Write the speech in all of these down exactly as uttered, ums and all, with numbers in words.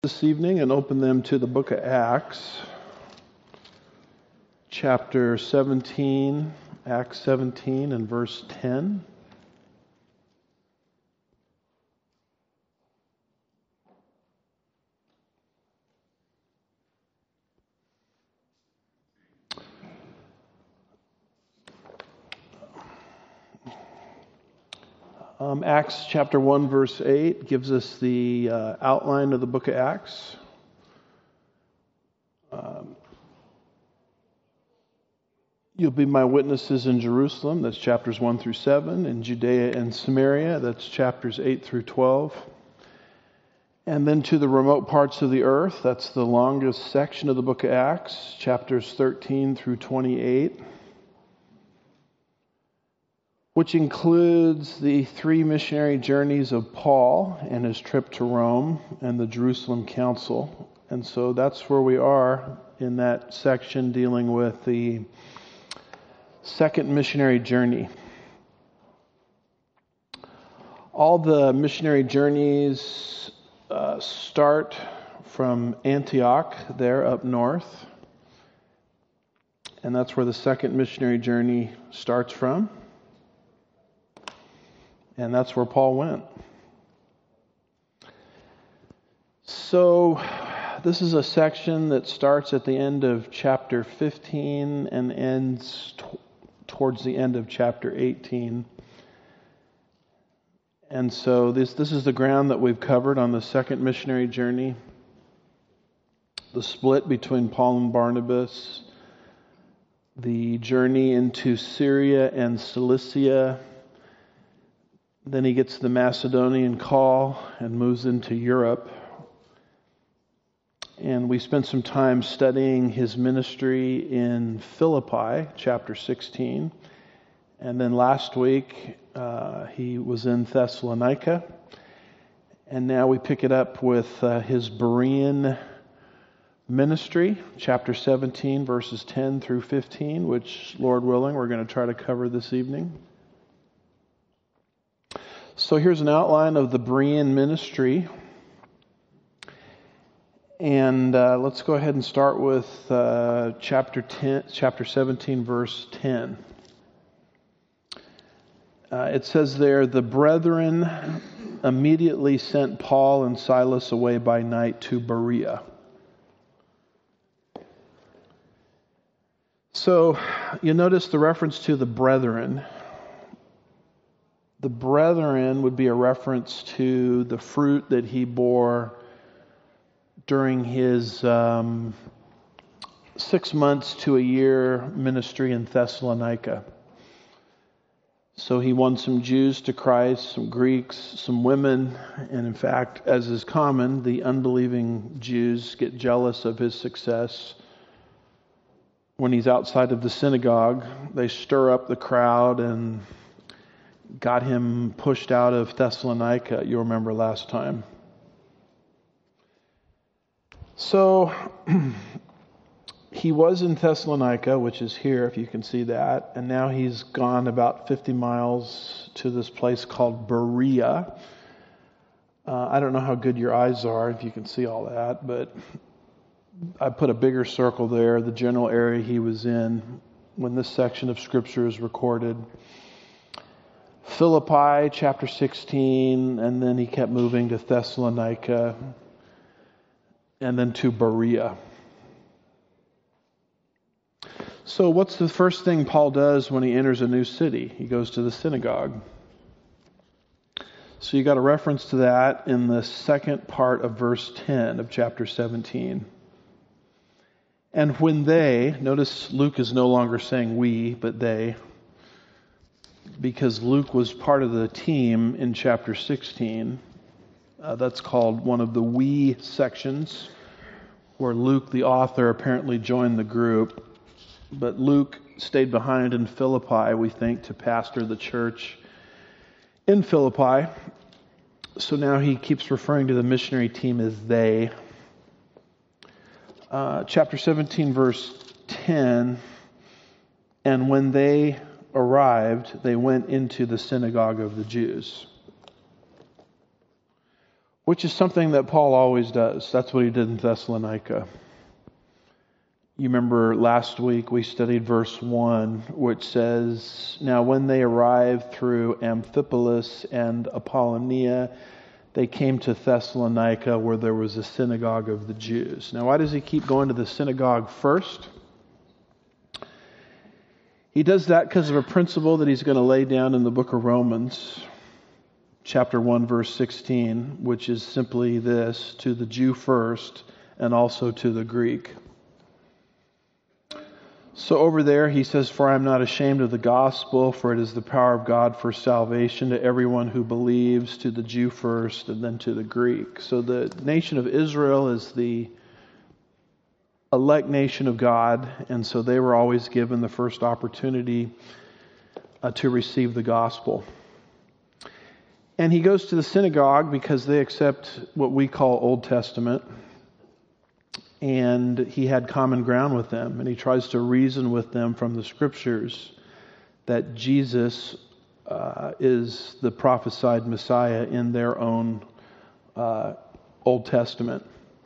This evening and open them to the book of Acts, chapter seventeen, Acts seventeen and verse ten. Um, Acts chapter one, verse eight gives us the uh, outline of the book of Acts. Um, You'll be my witnesses in Jerusalem, that's chapters one through seven, in Judea and Samaria, that's chapters eight through twelve. And then to the remote parts of the earth, that's the longest section of the book of Acts, chapters thirteen through twenty-eight. Which includes the three missionary journeys of Paul and his trip to Rome and the Jerusalem Council. And so that's where we are in that section dealing with the second missionary journey. All the missionary journeys uh, start from Antioch there up north. And that's where the second missionary journey starts from. And that's where Paul went. So this is a section that starts at the end of chapter fifteen and ends t- towards the end of chapter eighteen. And so this, this is the ground that we've covered on the second missionary journey. The split between Paul and Barnabas. The journey into Syria and Cilicia. Then he gets the Macedonian call and moves into Europe. And we spent some time studying his ministry in Philippi, chapter sixteen. And then last week, uh, he was in Thessalonica. And now we pick it up with uh, his Berean ministry, chapter seventeen, verses ten through fifteen, which, Lord willing, we're going to try to cover this evening. So here's an outline of the Berean ministry. And uh, let's go ahead and start with uh, chapter ten, chapter seventeen, verse ten. Uh, it says there, the brethren immediately sent Paul and Silas away by night to Berea. So you notice the reference to the brethren. The brethren would be a reference to the fruit that he bore during his um, six months to a year ministry in Thessalonica. So he won some Jews to Christ, some Greeks, some women, and in fact, as is common, the unbelieving Jews get jealous of his success. When he's outside of the synagogue, they stir up the crowd and got him pushed out of Thessalonica, you'll remember last time. So, he was in Thessalonica, which is here, if you can see that, and now he's gone about fifty miles to this place called Berea. Uh, I don't know how good your eyes are, if you can see all that, but I put a bigger circle there, the general area he was in when this section of Scripture is recorded. Philippi, chapter sixteen, and then he kept moving to Thessalonica, and then to Berea. So what's the first thing Paul does when he enters a new city? He goes to the synagogue. So you got a reference to that in the second part of verse ten of chapter seventeen. And when they, notice Luke is no longer saying we, but they, because Luke was part of the team in chapter sixteen. Uh, that's called one of the we sections, where Luke, the author, apparently joined the group. But Luke stayed behind in Philippi, we think, to pastor the church in Philippi. So now he keeps referring to the missionary team as they. Uh, chapter seventeen, verse ten, and when they arrived, they went into the synagogue of the Jews. which is something that Paul always does. That's what he did in Thessalonica. You remember last week we studied verse one, which says, "Now when they arrived through Amphipolis and Apollonia, they came to Thessalonica, where there was a synagogue of the Jews." Now, why does he keep going to the synagogue first? He does that because of a principle that he's going to lay down in the book of Romans, chapter one, verse sixteen, which is simply this: to the Jew first, and also to the Greek. So over there he says, "For I am not ashamed of the gospel, for it is the power of God for salvation to everyone who believes, to the Jew first, and then to the Greek." So the nation of Israel is the elect nation of God, and so they were always given the first opportunity uh, to receive the gospel. And he goes to the synagogue because they accept what we call Old Testament. And he had common ground with them, and he tries to reason with them from the scriptures that Jesus uh, is the prophesied Messiah in their own uh, Old Testament.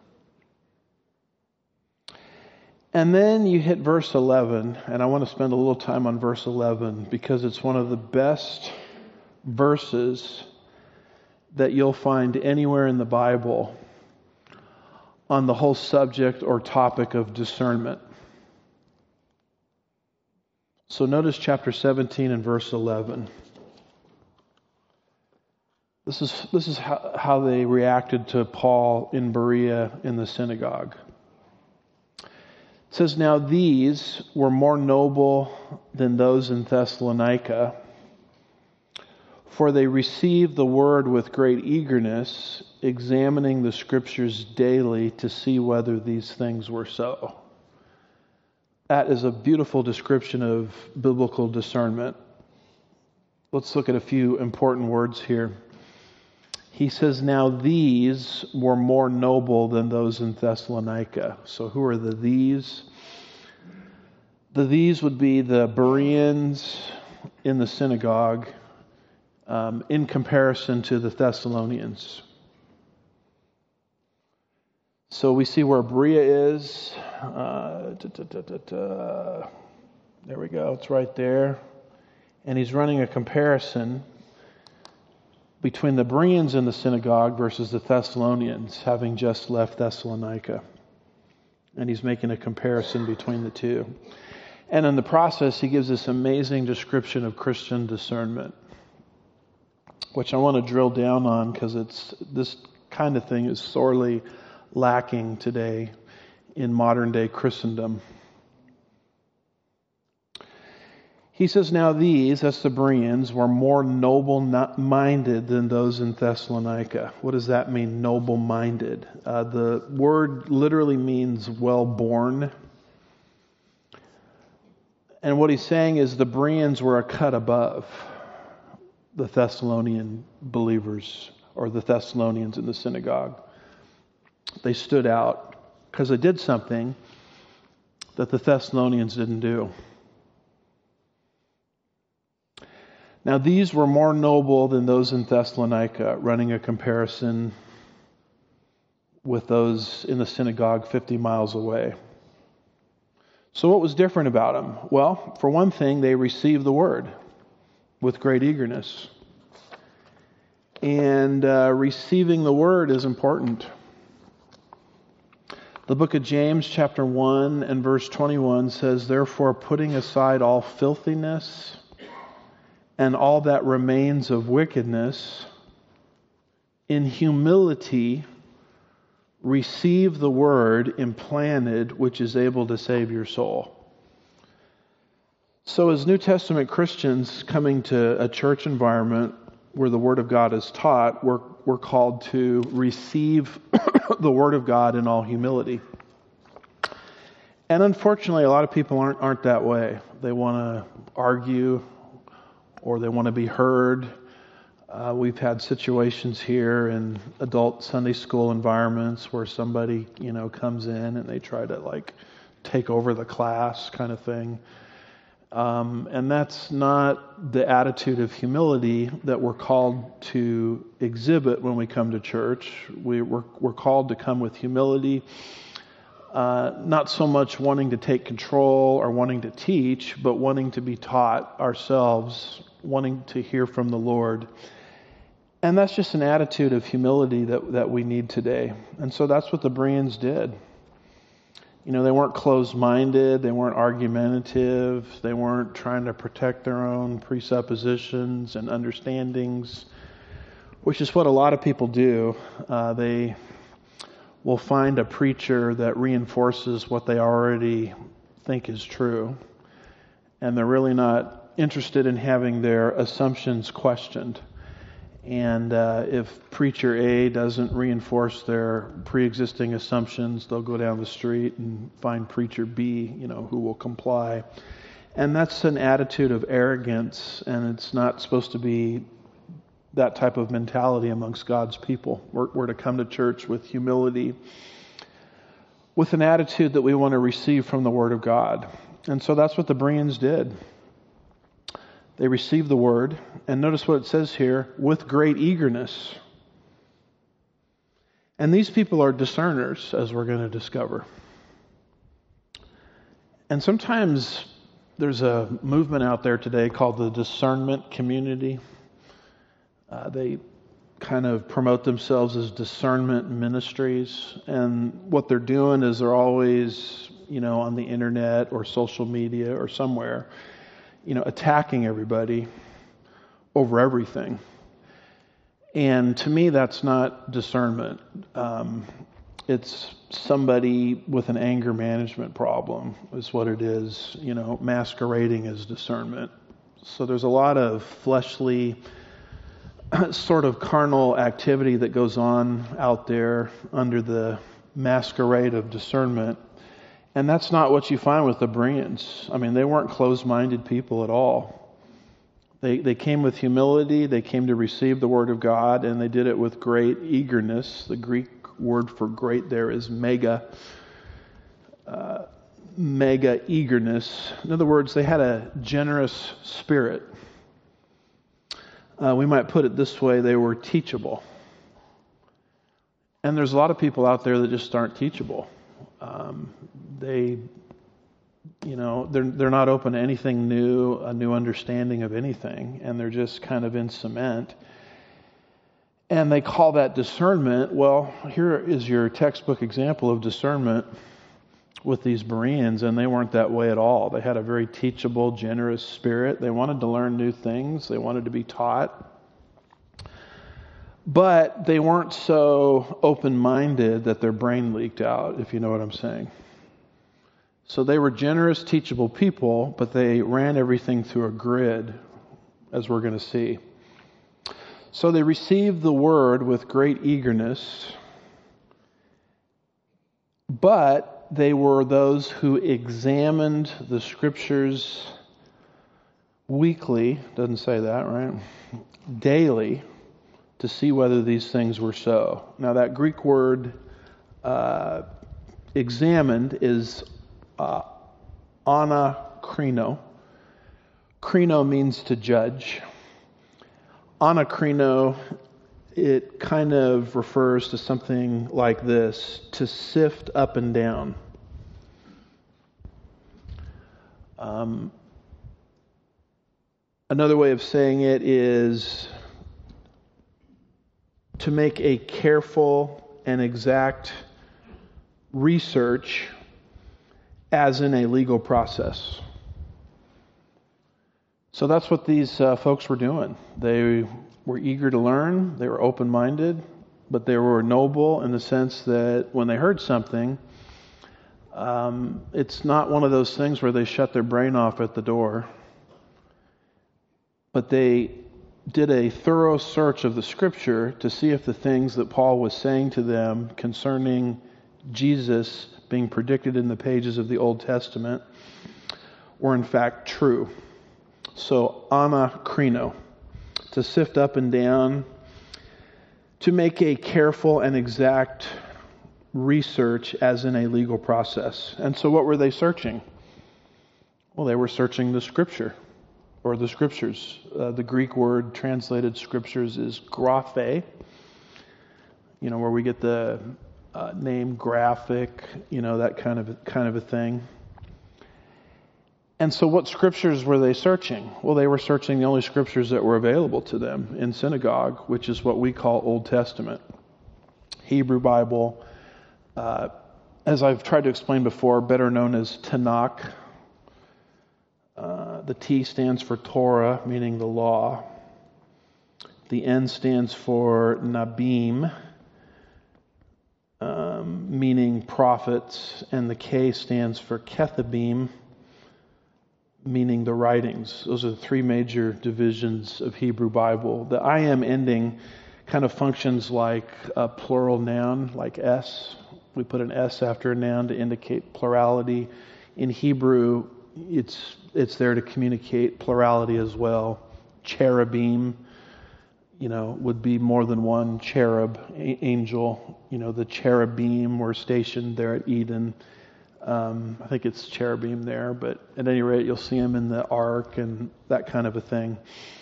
And then you hit verse eleven, and I want to spend a little time on verse eleven because it's one of the best verses that you'll find anywhere in the Bible on the whole subject or topic of discernment. So notice chapter seventeen and verse eleven. This is this is how, how they reacted to Paul in Berea in the synagogue. It says, "Now these were more noble than those in Thessalonica, for they received the word with great eagerness, examining the scriptures daily to see whether these things were so." That is a beautiful description of biblical discernment. Let's look at a few important words here. He says, "Now these were more noble than those in Thessalonica." So who are the these? The these would be the Bereans in the synagogue, Um, in comparison to the Thessalonians. So we see where Berea is. Uh, da, da, da, da, da. There we go. It's right there. And he's running a comparison between the Bereans in the synagogue versus the Thessalonians, having just left Thessalonica. And he's making a comparison between the two. And in the process, he gives this amazing description of Christian discernment, which I want to drill down on because it's this kind of thing is sorely lacking today in modern day Christendom. He says, "Now these," that's the Bereans, "were more noble-minded than those in Thessalonica." What does that mean, noble-minded? Uh, the word literally means well-born. And what he's saying is the Bereans were a cut above the Thessalonian believers or the Thessalonians in the synagogue. They stood out because they did something that the Thessalonians didn't do. Now these were more noble than those in Thessalonica, running a comparison with those in the synagogue fifty miles away. So what was different about them? Well, for one thing, they received the word with great eagerness. And uh, receiving the word is important. The book of James, chapter one and verse twenty-one says, "Therefore, putting aside all filthiness and all that remains of wickedness, in humility receive the word implanted, which is able to save your soul." So as New Testament Christians coming to a church environment where the Word of God is taught, we're, we're called to receive the Word of God in all humility. And unfortunately, a lot of people aren't aren't that way. They want to argue, or they want to be heard. Uh, we've had situations here in adult Sunday school environments where somebody, you know, comes in and they try to like take over the class kind of thing. Um, and that's not the attitude of humility that we're called to exhibit when we come to church. We, we're, we're called to come with humility, uh, not so much wanting to take control or wanting to teach, but wanting to be taught ourselves, wanting to hear from the Lord. And that's just an attitude of humility that, that we need today. And so that's what the Bereans did. You know, they weren't closed-minded, they weren't argumentative, they weren't trying to protect their own presuppositions and understandings, which is what a lot of people do. Uh, they will find a preacher that reinforces what they already think is true, and they're really not interested in having their assumptions questioned. And uh, if preacher A doesn't reinforce their pre-existing assumptions, they'll go down the street and find preacher B, you know, who will comply. And that's an attitude of arrogance, and it's not supposed to be that type of mentality amongst God's people. We're, we're to come to church with humility, with an attitude that we want to receive from the Word of God. And so that's what the Bereans did. They received the word, and notice what it says here, with great eagerness. And these people are discerners, as we're going to discover. And sometimes there's a movement out there today called the discernment community. Uh, they kind of promote themselves as discernment ministries, and what they're doing is they're always, you know, on the internet or social media or somewhere, you know, attacking everybody over everything. And to me, that's not discernment. Um, it's somebody with an anger management problem is what it is, you know, masquerading as discernment. So there's a lot of fleshly, sort of carnal activity that goes on out there under the masquerade of discernment. And that's not what you find with the Bereans. I mean, they weren't closed-minded people at all. They they came with humility, they came to receive the Word of God, and they did it with great eagerness. The Greek word for great there is mega, uh, mega eagerness. In other words, they had a generous spirit. Uh, we might put it this way, they were teachable. And there's a lot of people out there that just aren't teachable. Um, they, you know, they're they're not open to anything new, a new understanding of anything, and they're just kind of in cement. And they call that discernment. Well, here is your textbook example of discernment with these Bereans, and they weren't that way at all. They had a very teachable, generous spirit. They wanted to learn new things. They wanted to be taught. But they weren't so open-minded that their brain leaked out, if you know what I'm saying. So they were generous, teachable people, but they ran everything through a grid, as we're going to see. So they received the word with great eagerness, but they were those who examined the scriptures weekly, doesn't say that, right? Daily, to see whether these things were so. Now that Greek word uh, examined is uh, anakrino. Krino means to judge. Anakrino, it kind of refers to something like this, to sift up and down. Um, another way of saying it is to make a careful and exact research as in a legal process. So that's what these uh, folks were doing. They were eager to learn, they were open-minded, but they were noble in the sense that when they heard something, um, it's not one of those things where they shut their brain off at the door, but they did a thorough search of the Scripture to see if the things that Paul was saying to them concerning Jesus being predicted in the pages of the Old Testament were in fact true. So, anakrino, to sift up and down, to make a careful and exact research as in a legal process. And so what were they searching? Well, they were searching the Scripture, or the Scriptures. Uh, the Greek word translated Scriptures is graphe, you know, where we get the uh, name graphic, you know, that kind of kind of a thing. And so what Scriptures were they searching? Well, they were searching the only Scriptures that were available to them in synagogue, which is what we call Old Testament. Hebrew Bible, uh, as I've tried to explain before, better known as Tanakh. Uh, the T stands for Torah, meaning the law. The N stands for Nabim, um, meaning prophets. And the K stands for Kethabim, meaning the writings. Those are the three major divisions of Hebrew Bible. The I am ending kind of functions like a plural noun, like S. We put an S after a noun to indicate plurality. In Hebrew, it's it's there to communicate plurality as well. Cherubim, you know, would be more than one cherub, a- angel. You know, the cherubim were stationed there at Eden. Um, I think it's cherubim there, but at any rate, you'll see them in the ark and that kind of a thing.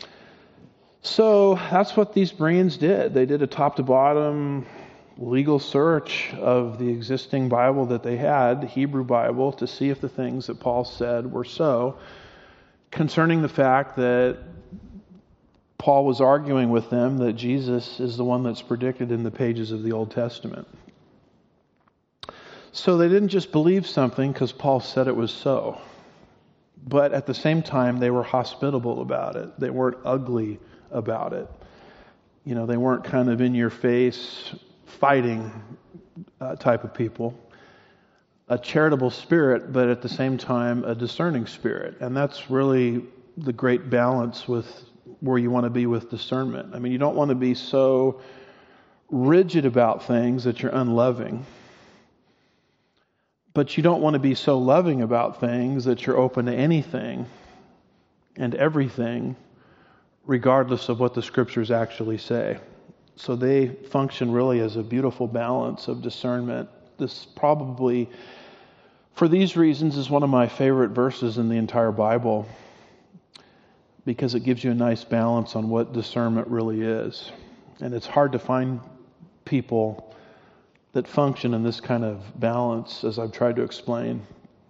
So that's what these Bereans did. They did a top to bottom legal search of the existing Bible that they had, the Hebrew Bible, to see if the things that Paul said were so, concerning the fact that Paul was arguing with them that Jesus is the one that's predicted in the pages of the Old Testament. So they didn't just believe something because Paul said it was so, but at the same time they were hospitable about it. They weren't ugly about it. You know, they weren't kind of in your face fighting uh, type of people. A charitable spirit, but at the same time a discerning spirit. And that's really the great balance with where you want to be with discernment. I mean, you don't want to be so rigid about things that you're unloving. But you don't want to be so loving about things that you're open to anything and everything, regardless of what the Scriptures actually say. So they function really as a beautiful balance of discernment. This probably, for these reasons, is one of my favorite verses in the entire Bible, because it gives you a nice balance on what discernment really is. And it's hard to find people that function in this kind of balance, as I've tried to explain.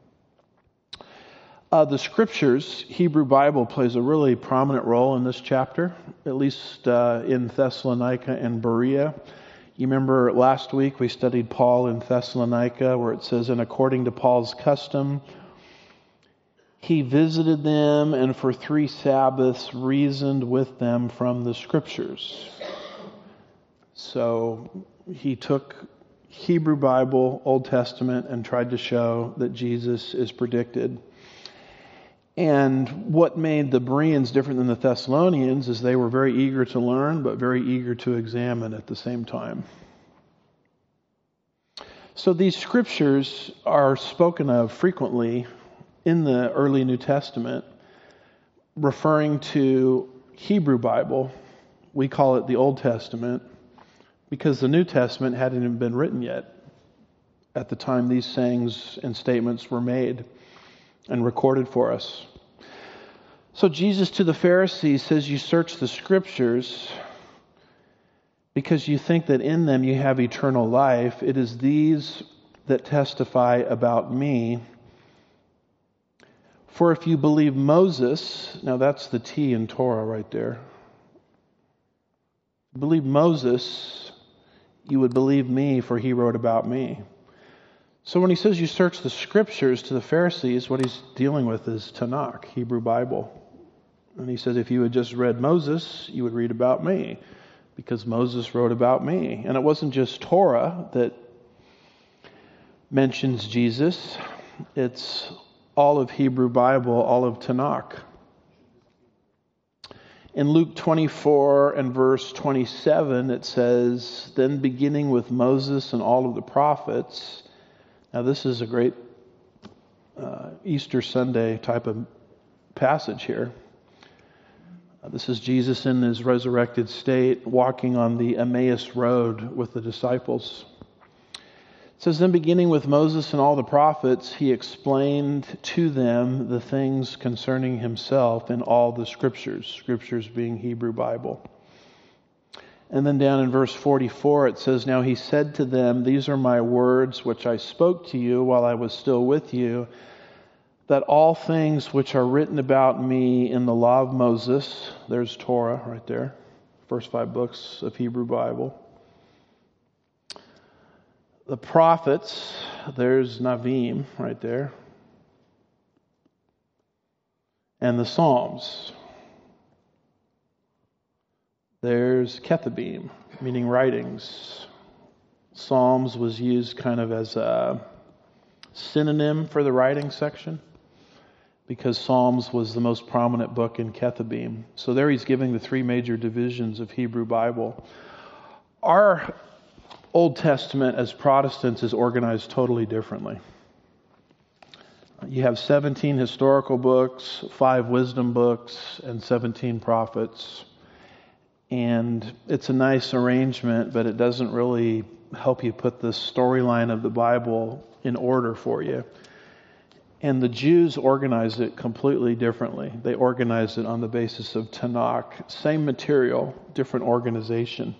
Uh, the Scriptures, Hebrew Bible, plays a really prominent role in this chapter, at least uh, in Thessalonica and Berea. You remember last week we studied Paul in Thessalonica, where it says, and according to Paul's custom, he visited them and for three Sabbaths reasoned with them from the Scriptures. So he took Hebrew Bible, Old Testament, and tried to show that Jesus is predicted. And what made the Bereans different than the Thessalonians is they were very eager to learn, but very eager to examine at the same time. So these Scriptures are spoken of frequently in the early New Testament, referring to Hebrew Bible. We call it the Old Testament, because the New Testament hadn't even been written yet at the time these sayings and statements were made and recorded for us. So Jesus to the Pharisees says, you search the Scriptures because you think that in them you have eternal life. It is these that testify about me. For if you believe Moses, now that's the T in Torah right there. Believe Moses, you would believe me, for he wrote about me. So when he says you search the Scriptures to the Pharisees, what he's dealing with is Tanakh, Hebrew Bible. And he says if you had just read Moses, you would read about me, because Moses wrote about me. And it wasn't just Torah that mentions Jesus. It's all of Hebrew Bible, all of Tanakh. In Luke twenty-four and verse twenty-seven, it says, then beginning with Moses and all of the prophets. Now this is a great uh, Easter Sunday type of passage here. Uh, this is Jesus in his resurrected state, walking on the Emmaus Road with the disciples. It says, then beginning with Moses and all the prophets, he explained to them the things concerning himself in all the scriptures, scriptures being Hebrew Bible. And then down in verse forty-four, it says, now he said to them, these are my words which I spoke to you while I was still with you, that all things which are written about me in the law of Moses, there's Torah right there, first five books of Hebrew Bible. The prophets, there's Navim right there. And the Psalms, there's Kethabim, meaning writings. Psalms was used kind of as a synonym for the writing section, because Psalms was the most prominent book in Kethabim. So there he's giving the three major divisions of Hebrew Bible. Our Old Testament as Protestants is organized totally differently. You have seventeen historical books, five wisdom books, and seventeen prophets. And it's a nice arrangement, but it doesn't really help you put the storyline of the Bible in order for you. And the Jews organized it completely differently. They organized it on the basis of Tanakh. Same material, different organization.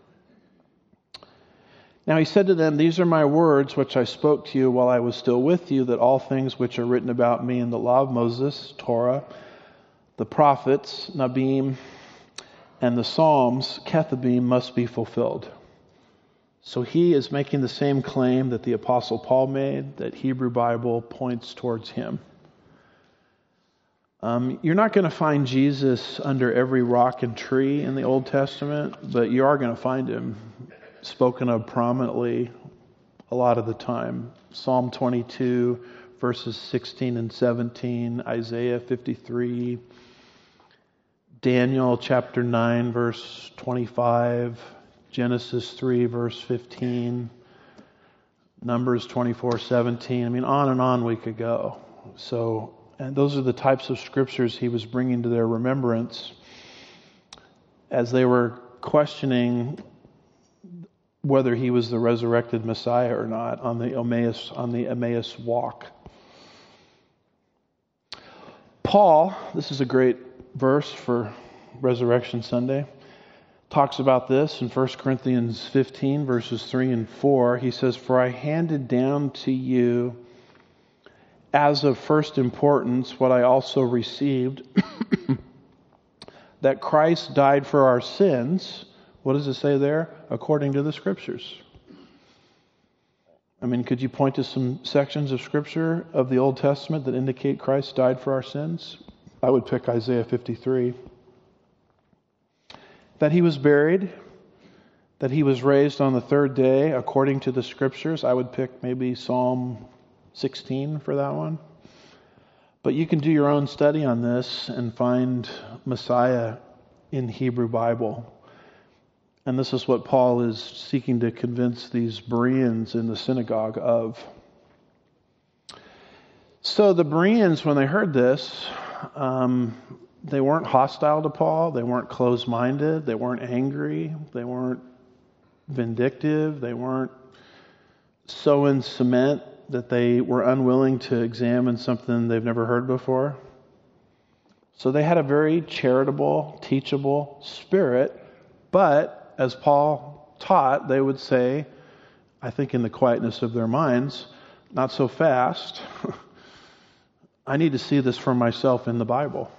Now he said to them, these are my words which I spoke to you while I was still with you, that all things which are written about me in the law of Moses, Torah, the prophets, Nabim, and the Psalms, Kethabim, must be fulfilled. So he is making the same claim that the Apostle Paul made, that Hebrew Bible points towards him. Um, you're not going to find Jesus under every rock and tree in the Old Testament, but you are going to find him spoken of prominently a lot of the time. Psalm twenty-two, verses sixteen and seventeen, Isaiah fifty-three, Daniel chapter nine, verse twenty-five, Genesis three, verse fifteen, Numbers twenty-four, seventeen. I mean, on and on we could go. So, and those are the types of scriptures he was bringing to their remembrance as they were questioning whether he was the resurrected Messiah or not on the Emmaus, on the Emmaus walk. Paul, this is a great verse for Resurrection Sunday, talks about this in First Corinthians fifteen, verses three and four. He says, for I handed down to you as of first importance what I also received, that Christ died for our sins. What does it say there? According to the Scriptures. I mean, could you point to some sections of Scripture of the Old Testament that indicate Christ died for our sins? I would pick Isaiah fifty-three. That he was buried, that he was raised on the third day according to the Scriptures. I would pick maybe Psalm sixteen for that one. But you can do your own study on this and find Messiah in Hebrew Bible. And this is what Paul is seeking to convince these Bereans in the synagogue of. So the Bereans, when they heard this, um, they weren't hostile to Paul. They weren't closed-minded. They weren't angry. They weren't vindictive. They weren't so in cement that they were unwilling to examine something they've never heard before. So they had a very charitable, teachable spirit, but as Paul taught, they would say, I think in the quietness of their minds, not so fast. I need to see this for myself in the Bible.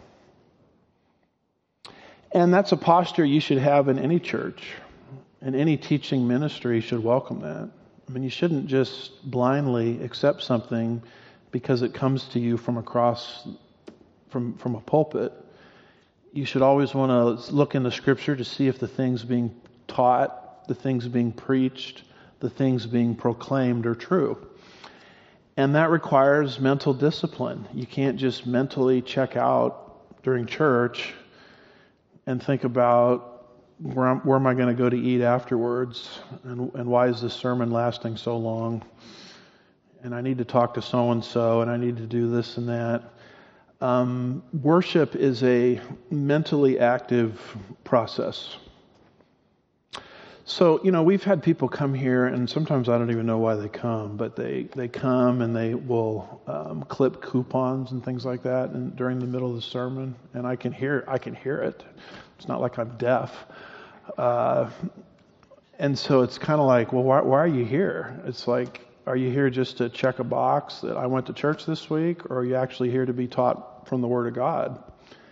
And that's a posture you should have in any church. And any teaching ministry should welcome that. I mean, you shouldn't just blindly accept something because it comes to you from across, from, from a pulpit. You should always want to look in the Scripture to see if the things being taught, the things being preached, the things being proclaimed are true. And that requires mental discipline. You can't just mentally check out during church and think about where, I'm, where am I going to go to eat afterwards, and, and why is this sermon lasting so long, and I need to talk to so-and-so, and I need to do this and that. Um, worship is a mentally active process. So, you know, we've had people come here, and sometimes I don't even know why they come, but they, they come and they will um, clip coupons and things like that and during the middle of the sermon, and I can hear I can hear it. It's not like I'm deaf. Uh, and so it's kind of like, well, why, why are you here? It's like, are you here just to check a box that I went to church this week, or are you actually here to be taught from the Word of God?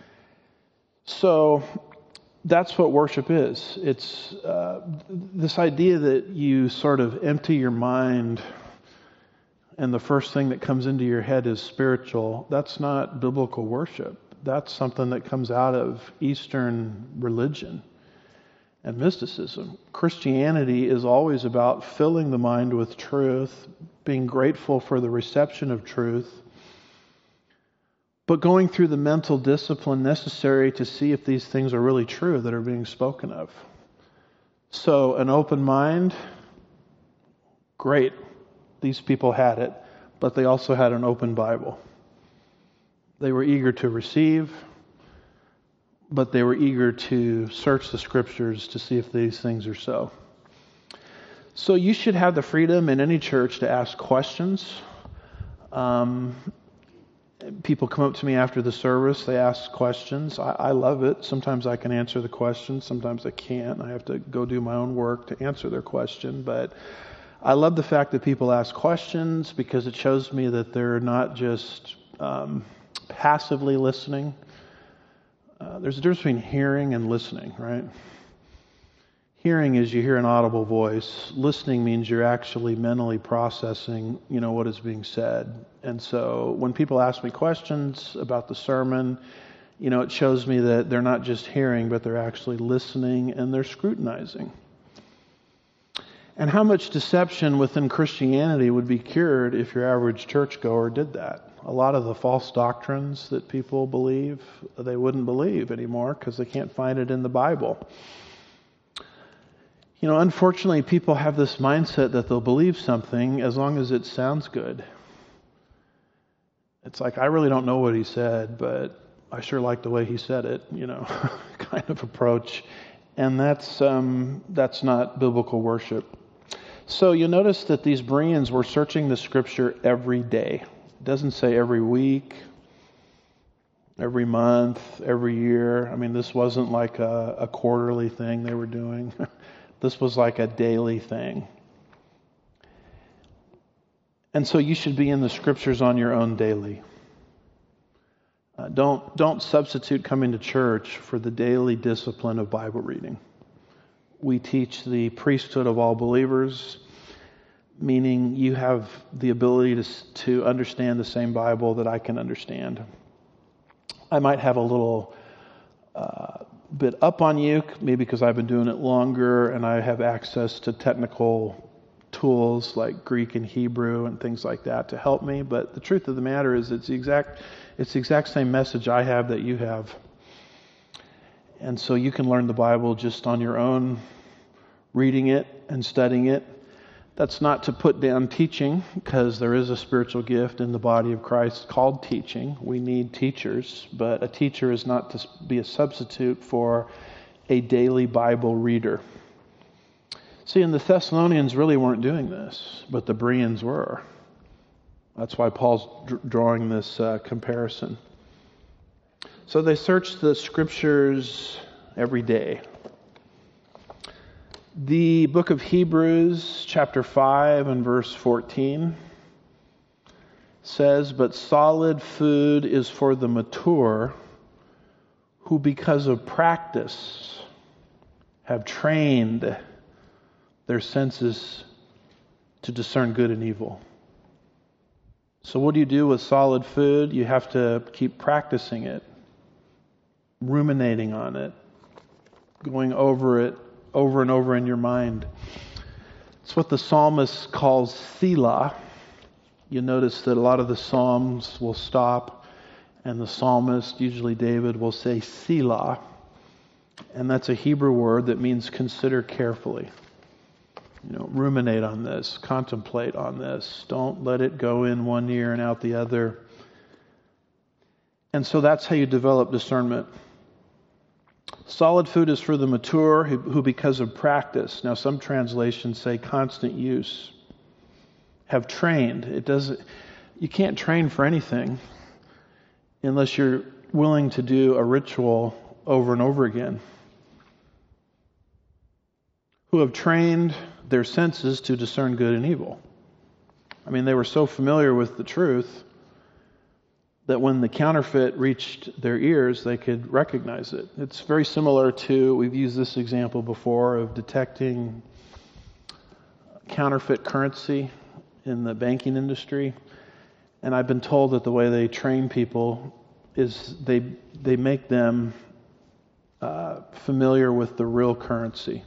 So that's what worship is. It's uh, this idea that you sort of empty your mind and the first thing that comes into your head is spiritual. That's not biblical worship. That's something that comes out of Eastern religion and mysticism. Christianity is always about filling the mind with truth, being grateful for the reception of truth, but going through the mental discipline necessary to see if these things are really true that are being spoken of. So an open mind, great. These people had it, but they also had an open Bible. They were eager to receive, but they were eager to search the scriptures to see if these things are so. So you should have the freedom in any church to ask questions. Um, People come up to me after the service, they ask questions. I, I love it. Sometimes I can answer the question, sometimes I can't. I have to go do my own work to answer their question. But I love the fact that people ask questions because it shows me that they're not just um, passively listening. Uh, there's a difference between hearing and listening, right? Hearing is you hear an audible voice. Listening means you're actually mentally processing, you know, what is being said. And so when people ask me questions about the sermon, you know, it shows me that they're not just hearing, but they're actually listening and they're scrutinizing. And how much deception within Christianity would be cured if your average churchgoer did that? A lot of the false doctrines that people believe, they wouldn't believe anymore because they can't find it in the Bible. You know, unfortunately, people have this mindset that they'll believe something as long as it sounds good. It's like, I really don't know what he said, but I sure like the way he said it, you know, kind of approach. And that's um, that's not biblical worship. So you'll notice that these Bereans were searching the scripture every day. It doesn't say every week, every month, every year. I mean, this wasn't like a, a quarterly thing they were doing. This was like a daily thing. And so you should be in the scriptures on your own daily. Uh, don't, don't substitute coming to church for the daily discipline of Bible reading. We teach the priesthood of all believers, meaning you have the ability to, to understand the same Bible that I can understand. I might have a little uh, bit up on you, maybe because I've been doing it longer and I have access to technical tools like Greek and Hebrew and things like that to help me. But the truth of the matter is it's the exact it's the exact same message I have that you have. And so you can learn the Bible just on your own, reading it and studying it. That's not to put down teaching, because there is a spiritual gift in the body of Christ called teaching. We need teachers, but a teacher is not to be a substitute for a daily Bible reader. See, and the Thessalonians really weren't doing this, but the Bereans were. That's why Paul's d- drawing this uh, comparison. So they searched the scriptures every day. The book of Hebrews, chapter five and verse fourteen, says, "But solid food is for the mature, who because of practice have trained their senses to discern good and evil." So what do you do with solid food? You have to keep practicing it, ruminating on it, going over it over and over in your mind. It's what the psalmist calls Selah. You notice that a lot of the psalms will stop, and the psalmist, usually David, will say Selah. And that's a Hebrew word that means consider carefully. You know, ruminate on this, contemplate on this. Don't let it go in one ear and out the other. And so that's how you develop discernment. Solid food is for the mature who, who because of practice, now some translations say constant use, have trained. It doesn't, you can't train for anything unless you're willing to do a ritual over and over again. Who have trained their senses to discern good and evil. I mean, they were so familiar with the truth that when the counterfeit reached their ears, they could recognize it. It's very similar to, we've used this example before, of detecting counterfeit currency in the banking industry. And I've been told that the way they train people is they they make them uh, familiar with the real currency.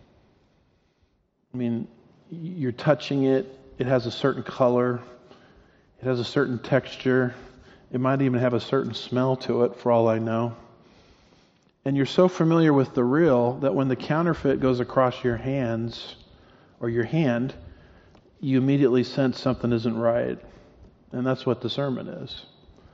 I mean, you're touching it, it has a certain color, it has a certain texture, it might even have a certain smell to it, for all I know. And you're so familiar with the real that when the counterfeit goes across your hands, or your hand, you immediately sense something isn't right. And that's what discernment is.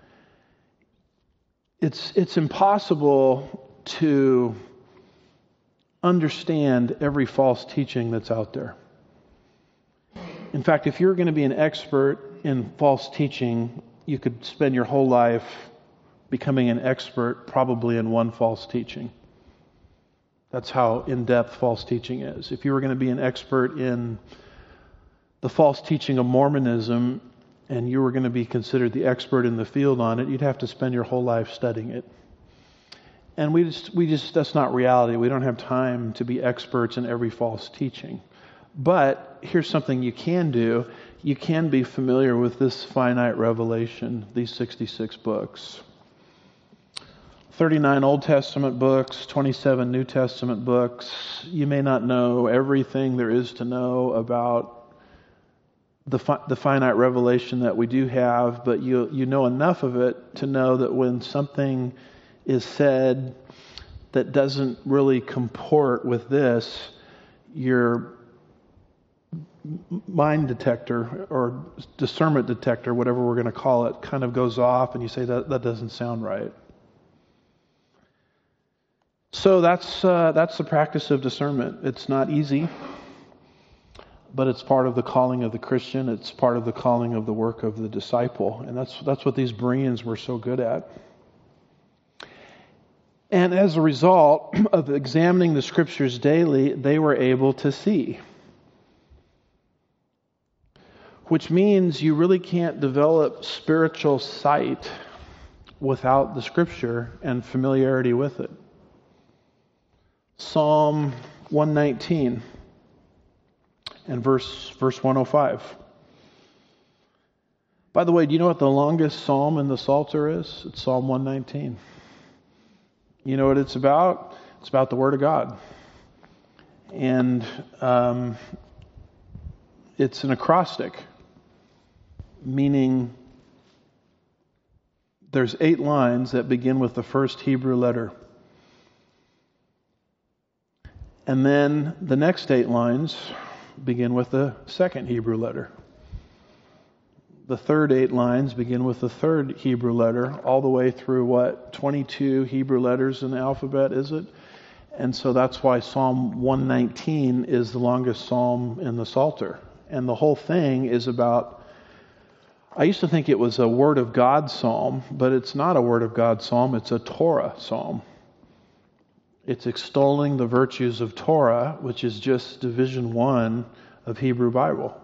It's, it's impossible to understand every false teaching that's out there. In fact, if you're going to be an expert in false teaching, you could spend your whole life becoming an expert probably in one false teaching. That's how in-depth false teaching is. If you were going to be an expert in the false teaching of Mormonism and you were going to be considered the expert in the field on it, you'd have to spend your whole life studying it. And we just, we just, that's not reality. We don't have time to be experts in every false teaching. But here's something you can do. You can be familiar with this finite revelation, these sixty-six books. thirty-nine Old Testament books, twenty-seven New Testament books. You may not know everything there is to know about the fi- the finite revelation that we do have, but you you know enough of it to know that when something is said that doesn't really comport with this, your mind detector or discernment detector, whatever we're going to call it, kind of goes off and you say that that doesn't sound right. So that's uh, that's the practice of discernment. It's not easy, but it's part of the calling of the Christian. It's part of the calling of the work of the disciple, and that's that's what these Bereans were so good at. And as a result of examining the Scriptures daily, they were able to see. Which means you really can't develop spiritual sight without the Scripture and familiarity with it. Psalm one nineteen and verse verse one oh five. By the way, do you know what the longest psalm in the Psalter is? It's Psalm one nineteen. You know what it's about? It's about the Word of God. And um, it's an acrostic, meaning there's eight lines that begin with the first Hebrew letter. And then the next eight lines begin with the second Hebrew letter. The third eight lines begin with the third Hebrew letter, all the way through, what, twenty-two Hebrew letters in the alphabet, is it? And so that's why Psalm one nineteen is the longest psalm in the Psalter. And the whole thing is about, I used to think it was a Word of God psalm, but it's not a Word of God psalm, it's a Torah psalm. It's extolling the virtues of Torah, which is just division one of Hebrew Bible.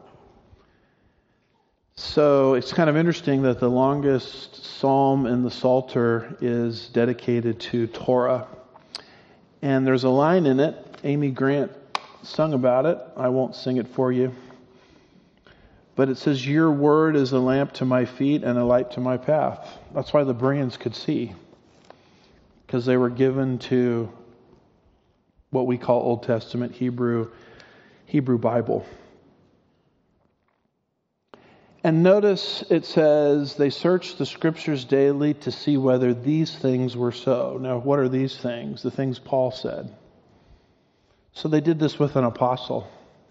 So it's kind of interesting that the longest psalm in the Psalter is dedicated to Torah. And there's a line in it, Amy Grant sung about it. I won't sing it for you. But it says, your word is a lamp to my feet and a light to my path. That's why the Bereans could see. Because they were given to what we call Old Testament Hebrew, Hebrew Bible. And notice it says, they searched the Scriptures daily to see whether these things were so. Now, what are these things? The things Paul said. So they did this with an apostle.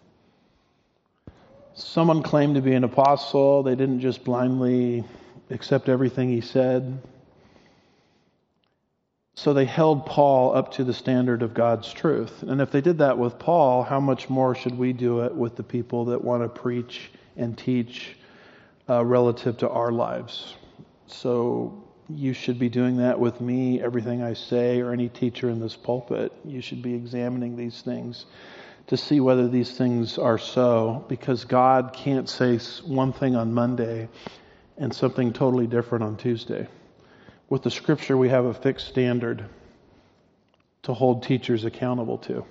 Someone claimed to be an apostle. They didn't just blindly accept everything he said. So they held Paul up to the standard of God's truth. And if they did that with Paul, how much more should we do it with the people that want to preach and teach uh, relative to our lives? So you should be doing that with me, everything I say, or any teacher in this pulpit. You should be examining these things to see whether these things are so, because God can't say one thing on Monday and something totally different on Tuesday. With the Scripture, we have a fixed standard to hold teachers accountable to.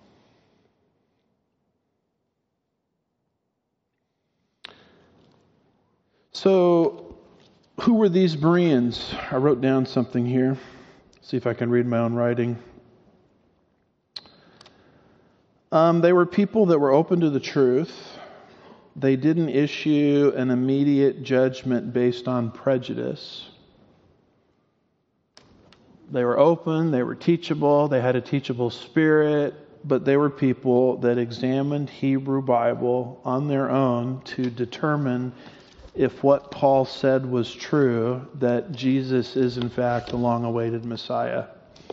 So, who were these Bereans? I wrote down something here. See if I can read my own writing. Um, they were people that were open to the truth. They didn't issue an immediate judgment based on prejudice. They were open, they were teachable, they had a teachable spirit, but they were people that examined Hebrew Bible on their own to determine if what Paul said was true, that Jesus is in fact the long-awaited Messiah.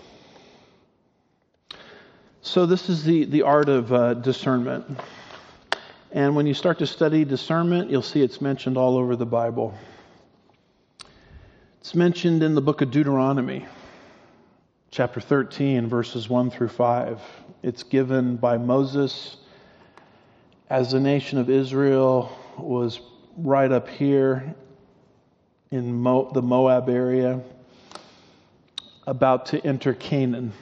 So this is the, the art of uh, discernment. And when you start to study discernment, you'll see it's mentioned all over the Bible. It's mentioned in the book of Deuteronomy, chapter thirteen, verses one through five. It's given by Moses as the nation of Israel was right up here in Mo- the Moab area, about to enter Canaan.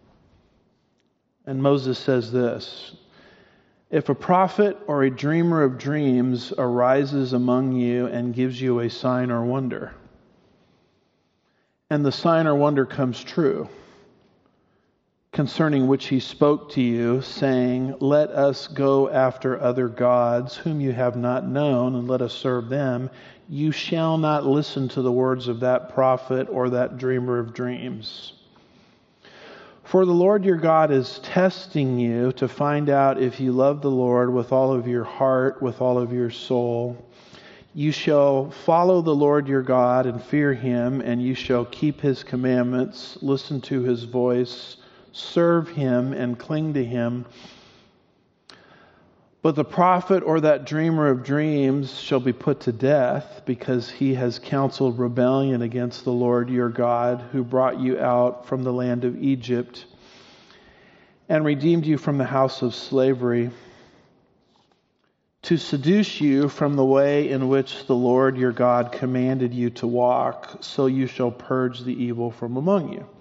And Moses says this: if a prophet or a dreamer of dreams arises among you and gives you a sign or wonder, and the sign or wonder comes true, concerning which he spoke to you, saying, let us go after other gods whom you have not known, and let us serve them, you shall not listen to the words of that prophet or that dreamer of dreams. For the Lord your God is testing you to find out if you love the Lord with all of your heart, with all of your soul. You shall follow the Lord your God and fear him, and you shall keep his commandments, listen to his voice, serve him, and cling to him. But the prophet or that dreamer of dreams shall be put to death, because he has counseled rebellion against the Lord your God, who brought you out from the land of Egypt and redeemed you from the house of slavery, to seduce you from the way in which the Lord your God commanded you to walk, so you shall purge the evil from among you.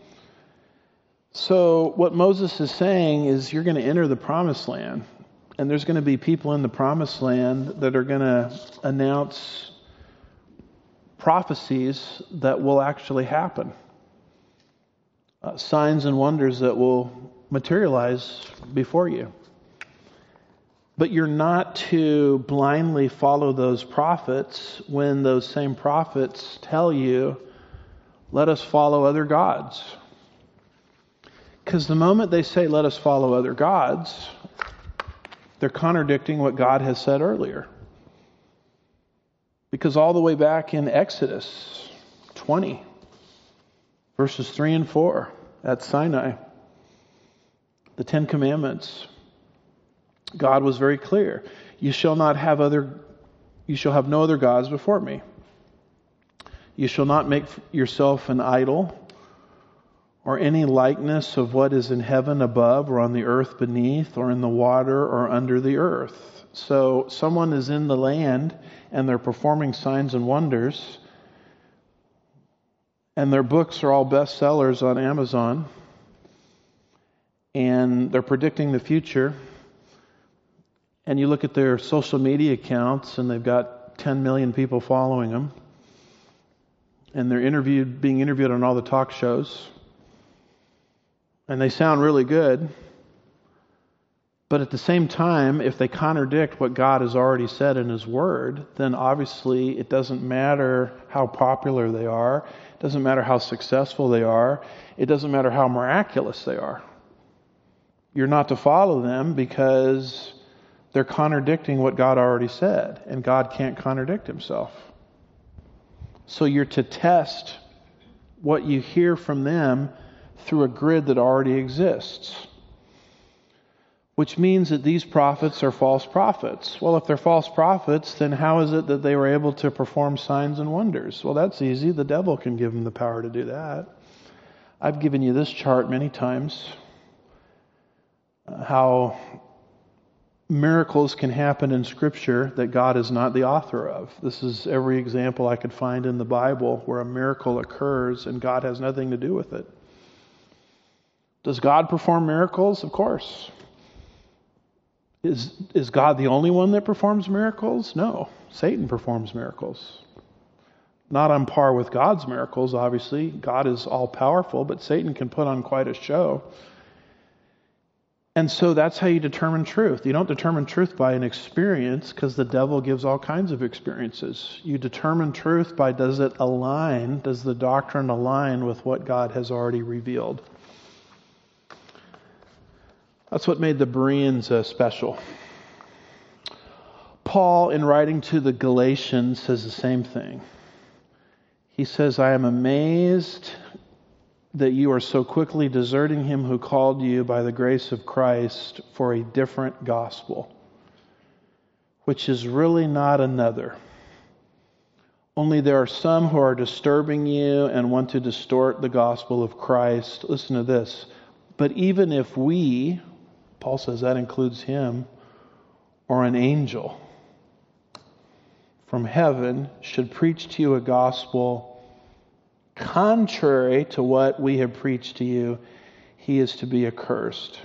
So what Moses is saying is, you're going to enter the promised land, and there's going to be people in the promised land that are going to announce prophecies that will actually happen. Uh, signs and wonders that will materialize before you. But you're not to blindly follow those prophets when those same prophets tell you, let us follow other gods. Because the moment they say, let us follow other gods, they're contradicting what God has said earlier. Because all the way back in Exodus twenty, verses three and four, at Sinai, the Ten Commandments, God was very clear. You shall not have other, you shall have no other gods before me. You shall not make yourself an idol, or any likeness of what is in heaven above, or on the earth beneath, or in the water, or under the earth. So someone is in the land, and they're performing signs and wonders, and their books are all bestsellers on Amazon, and they're predicting the future. And you look at their social media accounts, and they've got ten million people following them, and they're interviewed, being interviewed on all the talk shows. And they sound really good. But at the same time, if they contradict what God has already said in his word, then obviously it doesn't matter how popular they are. It doesn't matter how successful they are. It doesn't matter how miraculous they are. You're not to follow them because they're contradicting what God already said. And God can't contradict himself. So you're to test what you hear from them through a grid that already exists. Which means that these prophets are false prophets. Well, if they're false prophets, then how is it that they were able to perform signs and wonders? Well, that's easy. The devil can give them the power to do that. I've given you this chart many times, uh, how miracles can happen in Scripture that God is not the author of. This is every example I could find in the Bible where a miracle occurs and God has nothing to do with it. Does God perform miracles? Of course. Is, is God the only one that performs miracles? No. Satan performs miracles. Not on par with God's miracles, obviously. God is all-powerful, but Satan can put on quite a show. And so that's how you determine truth. You don't determine truth by an experience, because the devil gives all kinds of experiences. You determine truth by, does it align, does the doctrine align with what God has already revealed? That's what made the Bereans uh, special. Paul, in writing to the Galatians, says the same thing. He says, I am amazed that you are so quickly deserting him who called you by the grace of Christ for a different gospel, which is really not another. Only there are some who are disturbing you and want to distort the gospel of Christ. Listen to this. But even if we, Paul says that includes him, or an angel from heaven should preach to you a gospel contrary to what we have preached to you, he is to be accursed.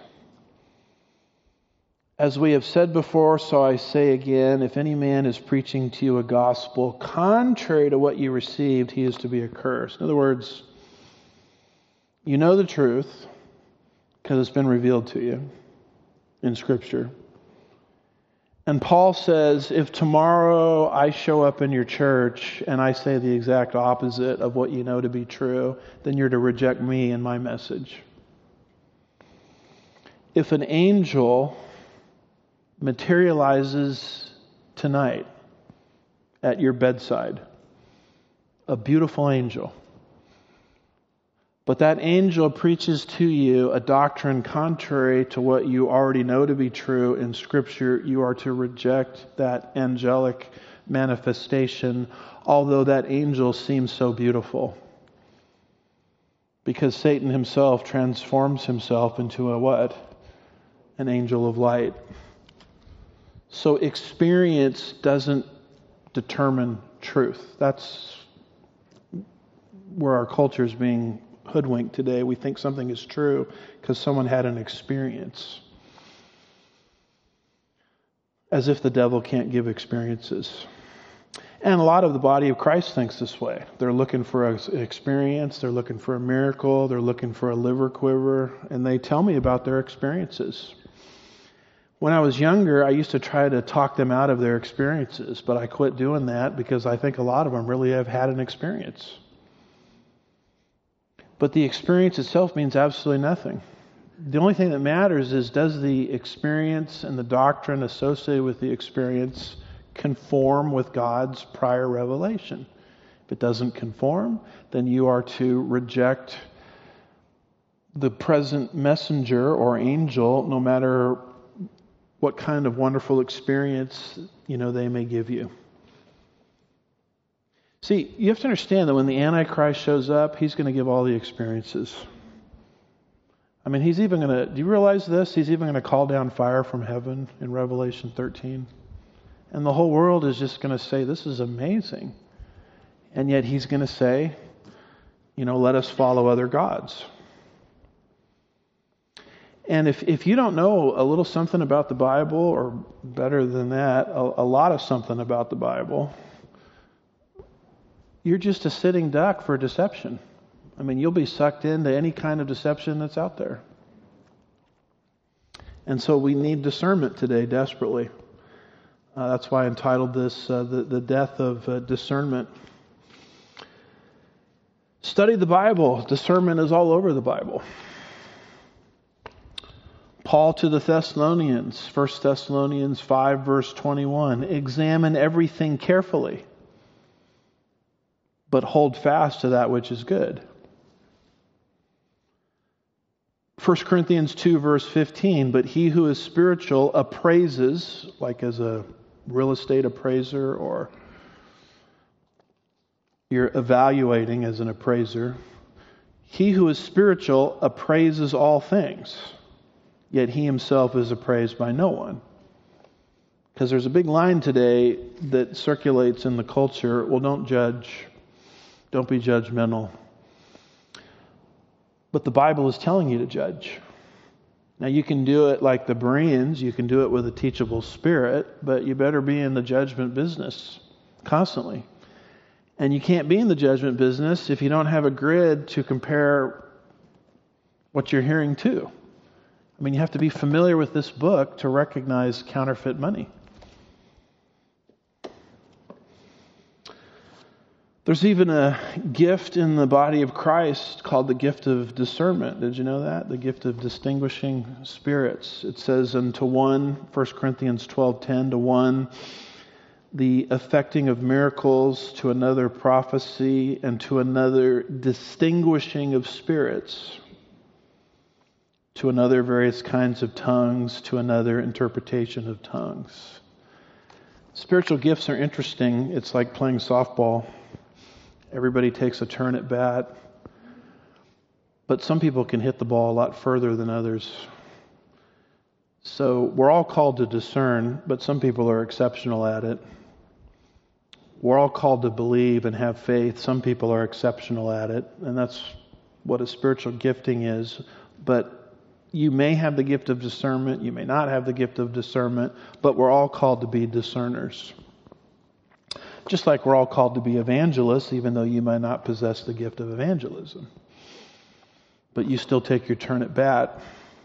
As we have said before, so I say again, if any man is preaching to you a gospel contrary to what you received, he is to be accursed. In other words, you know the truth because it's been revealed to you in Scripture. And Paul says, if tomorrow I show up in your church and I say the exact opposite of what you know to be true, then you're to reject me and my message. If an angel materializes tonight at your bedside, a beautiful angel, but that angel preaches to you a doctrine contrary to what you already know to be true in Scripture, you are to reject that angelic manifestation, although that angel seems so beautiful. Because Satan himself transforms himself into a what? An angel of light. So experience doesn't determine truth. That's where our culture is being hoodwinked today. We think something is true because someone had an experience. As if the devil can't give experiences. And a lot of the body of Christ thinks this way. They're looking for an experience, they're looking for a miracle, they're looking for a liver quiver, and they tell me about their experiences. When I was younger, I used to try to talk them out of their experiences, but I quit doing that because I think a lot of them really have had an experience. But the experience itself means absolutely nothing. The only thing that matters is, does the experience and the doctrine associated with the experience conform with God's prior revelation? If it doesn't conform, then you are to reject the present messenger or angel, no matter what kind of wonderful experience, you know, they may give you. See, you have to understand that when the Antichrist shows up, he's going to give all the experiences. I mean, he's even going to, do you realize this? He's even going to call down fire from heaven in Revelation thirteen. And the whole world is just going to say, this is amazing. And yet he's going to say, you know, let us follow other gods. And if, if you don't know a little something about the Bible, or better than that, a, a lot of something about the Bible, you're just a sitting duck for deception. I mean, you'll be sucked into any kind of deception that's out there. And so we need discernment today desperately. Uh, that's why I entitled this, uh, the, the Death of uh, Discernment. Study the Bible. Discernment is all over the Bible. Paul to the Thessalonians, First Thessalonians five, verse twenty-one, examine everything carefully, but hold fast to that which is good. First Corinthians two, verse fifteen, but he who is spiritual appraises, like as a real estate appraiser, or you're evaluating as an appraiser. He who is spiritual appraises all things, yet he himself is appraised by no one. Because there's a big line today that circulates in the culture, well, don't judge, don't be judgmental. But the Bible is telling you to judge. Now you can do it like the Bereans, you can do it with a teachable spirit, but you better be in the judgment business constantly. And you can't be in the judgment business if you don't have a grid to compare what you're hearing to. I mean, you have to be familiar with this book to recognize counterfeit money. There's even a gift in the body of Christ called the gift of discernment. Did you know that? The gift of distinguishing spirits. It says, and to one, First Corinthians twelve ten, to one, the effecting of miracles, to another prophecy, and to another distinguishing of spirits, to another various kinds of tongues, to another interpretation of tongues. Spiritual gifts are interesting. It's like playing softball. Everybody takes a turn at bat, but some people can hit the ball a lot further than others. So we're all called to discern, but some people are exceptional at it. We're all called to believe and have faith. Some people are exceptional at it, and that's what a spiritual gifting is. But you may have the gift of discernment, you may not have the gift of discernment, but we're all called to be discerners. Just like we're all called to be evangelists, even though you might not possess the gift of evangelism. But you still take your turn at bat.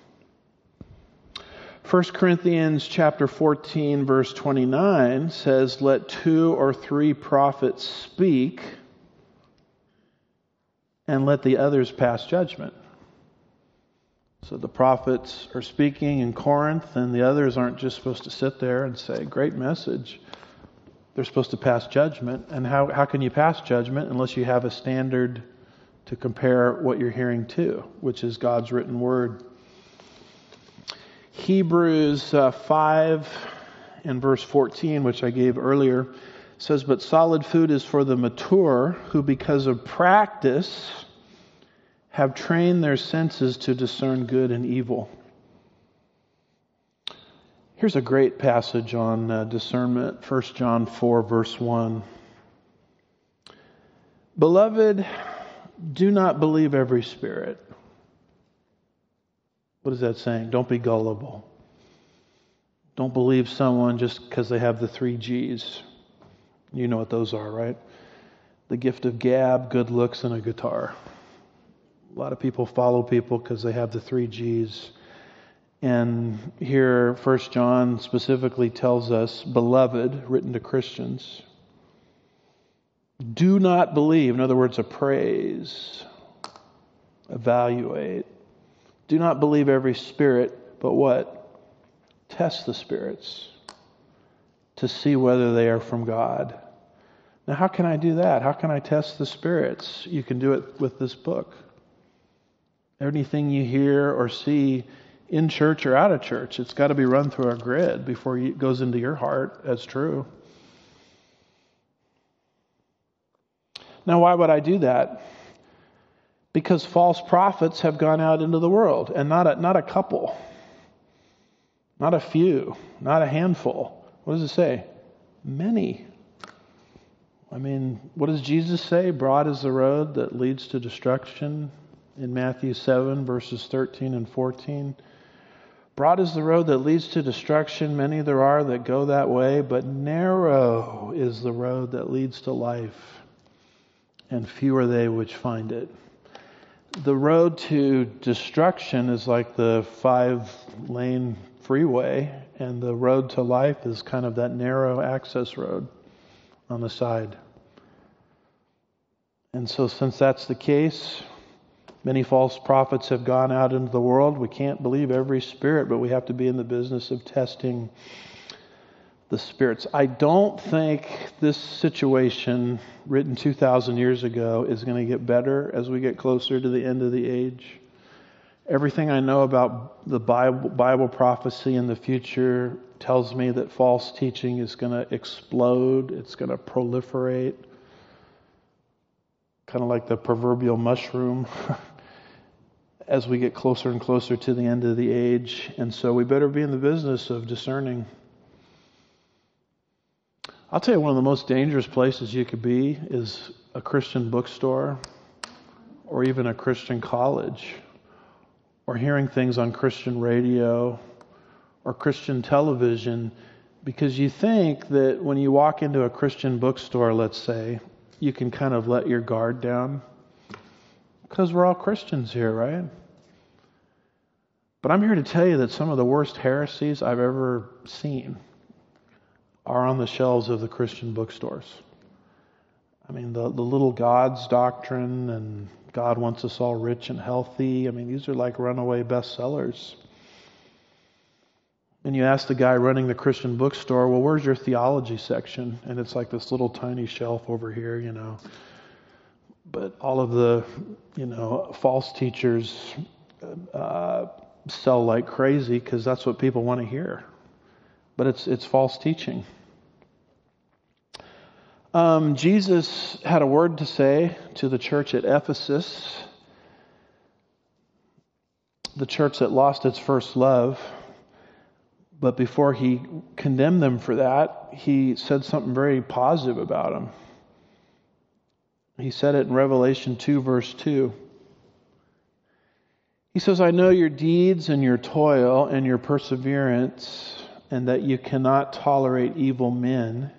First Corinthians chapter fourteen, verse twenty-nine says, let two or three prophets speak, and let the others pass judgment. So the prophets are speaking in Corinth, and the others aren't just supposed to sit there and say, great message. They're supposed to pass judgment. And how, how can you pass judgment unless you have a standard to compare what you're hearing to, which is God's written word. Hebrews uh, five and verse fourteen, which I gave earlier, says, but solid food is for the mature, who because of practice have trained their senses to discern good and evil. Here's a great passage on uh, discernment, First John four, verse one. Beloved, do not believe every spirit. What is that saying? Don't be gullible. Don't believe someone just because they have the three G's. You know what those are, right? The gift of gab, good looks, and a guitar. A lot of people follow people because they have the three G's. And here, First John specifically tells us, beloved, written to Christians, do not believe, in other words, appraise, evaluate. Do not believe every spirit, but what? Test the spirits to see whether they are from God. Now, how can I do that? How can I test the spirits? You can do it with this book. Anything you hear or see in church or out of church, it's got to be run through a grid before it goes into your heart as true. Now, why would I do that? Because false prophets have gone out into the world, and not a, not a couple, not a few, not a handful. What does it say? Many. I mean, what does Jesus say? Broad is the road that leads to destruction in Matthew seven, verses thirteen and fourteen. Broad is the road that leads to destruction. Many there are that go that way, but narrow is the road that leads to life, and few are they which find it. The road to destruction is like the five-lane freeway, and the road to life is kind of that narrow access road on the side. And so since that's the case, many false prophets have gone out into the world. We can't believe every spirit, but we have to be in the business of testing the spirits. I don't think this situation written two thousand years ago is going to get better as we get closer to the end of the age. Everything I know about the Bible, Bible prophecy in the future tells me that false teaching is going to explode. It's going to proliferate. Kind of like the proverbial mushroom as we get closer and closer to the end of the age. And so we better be in the business of discerning. I'll tell you, one of the most dangerous places you could be is a Christian bookstore or even a Christian college, or hearing things on Christian radio or Christian television, because you think that when you walk into a Christian bookstore, let's say, you can kind of let your guard down because we're all Christians here, right? But I'm here to tell you that some of the worst heresies I've ever seen are on the shelves of the Christian bookstores. I mean, the, the little God's doctrine and God wants us all rich and healthy. I mean, these are like runaway bestsellers. And you ask the guy running the Christian bookstore, well, where's your theology section? And it's like this little tiny shelf over here, you know. But all of the, you know, false teachers uh, sell like crazy because that's what people want to hear. But it's it's false teaching. Um, Jesus had a word to say to the church at Ephesus, the church that lost its first love. But before he condemned them for that, he said something very positive about them. He said it in Revelation two, verse two. He says, I know your deeds and your toil and your perseverance, and that you cannot tolerate evil men.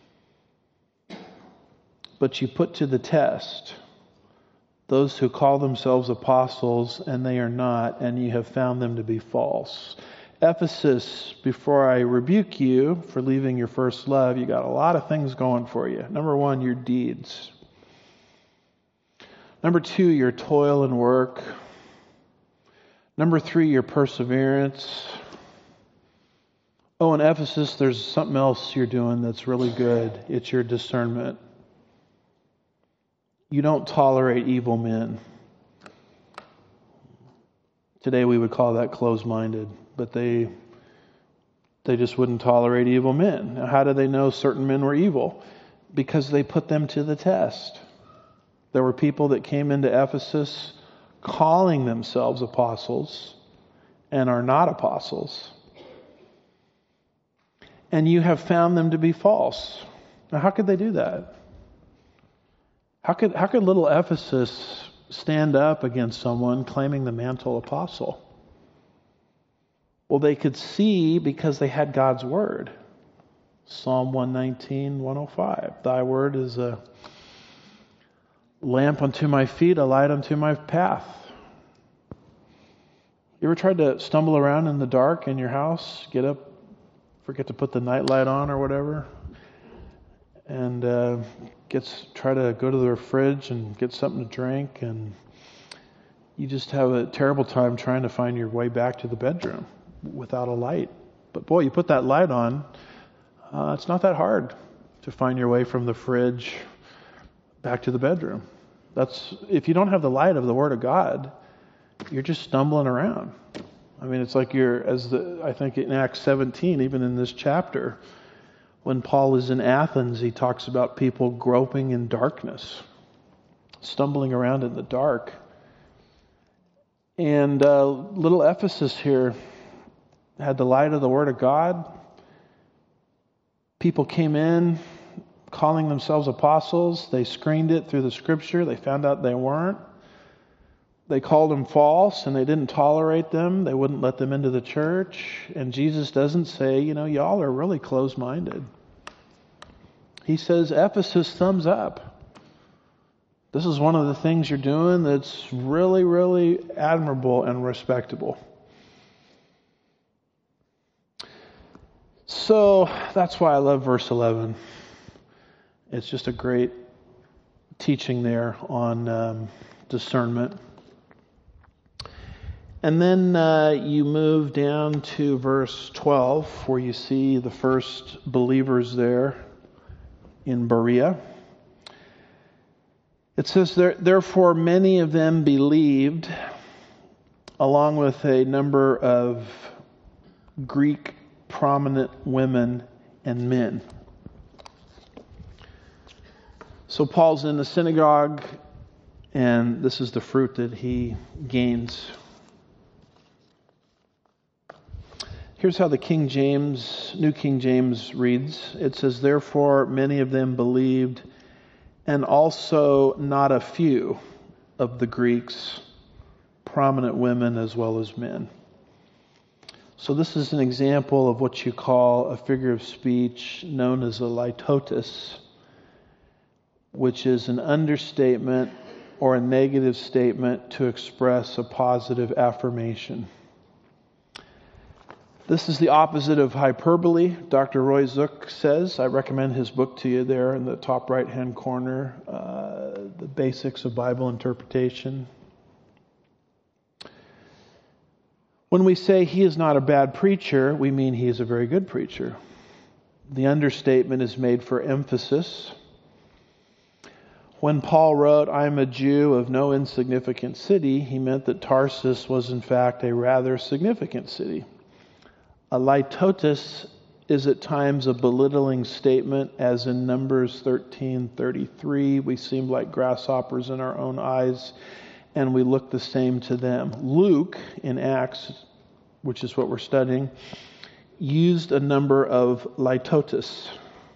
But you put to the test those who call themselves apostles, and they are not, and you have found them to be false. Ephesus, before I rebuke you for leaving your first love, you got a lot of things going for you. Number one, your deeds. Number two, your toil and work. Number three, your perseverance. Oh, in Ephesus, there's something else you're doing that's really good. It's your discernment. You don't tolerate evil men. Today we would call that closed-minded, but they they just wouldn't tolerate evil men. Now, how did they know certain men were evil? Because they put them to the test. There were people that came into Ephesus calling themselves apostles and are not apostles. And you have found them to be false. Now, how could they do that? How could how could little Ephesus stand up against someone claiming the mantle apostle? Well, they could see because they had God's word. Psalm one nineteen, one oh five. Thy word is a lamp unto my feet, a light unto my path. You ever tried to stumble around in the dark in your house, get up, forget to put the night light on or whatever, and uh, gets try to go to the fridge and get something to drink, and you just have a terrible time trying to find your way back to the bedroom without a light. But boy, you put that light on, uh, it's not that hard to find your way from the fridge back to the bedroom. That's if you don't have the light of the Word of God, you're just stumbling around. I mean, it's like you're, as the I think in Acts seventeen, even in this chapter, when Paul is in Athens, he talks about people groping in darkness, stumbling around in the dark. And uh, little Ephesus here had the light of the Word of God. People came in calling themselves apostles. They screened it through the Scripture. They found out they weren't. They called them false, and they didn't tolerate them. They wouldn't let them into the church. And Jesus doesn't say, you know, y'all are really closed-minded. He says, Ephesus, thumbs up. This is one of the things you're doing that's really, really admirable and respectable. So that's why I love verse eleven. It's just a great teaching there on um, discernment. And then uh, you move down to verse twelve, where you see the first believers there in Berea. It says, Therefore many of them believed along with a number of Greek prominent women and men. So Paul's in the synagogue, and this is the fruit that he gains. Here's how the King James, New King James reads. It says, "Therefore many of them believed, and also not a few of the Greeks, prominent women as well as men." So this is an example of what you call a figure of speech known as a litotes, which is an understatement or a negative statement to express a positive affirmation. This is the opposite of hyperbole. Doctor Roy Zook says, I recommend his book to you there in the top right-hand corner, uh, The Basics of Bible Interpretation. When we say he is not a bad preacher, we mean he is a very good preacher. The understatement is made for emphasis. When Paul wrote, "I am a Jew of no insignificant city," he meant that Tarsus was in fact a rather significant city. A litotes is at times a belittling statement, as in Numbers thirteen thirty-three, we seem like grasshoppers in our own eyes, and we look the same to them. Luke, in Acts, which is what we're studying, used a number of litotes.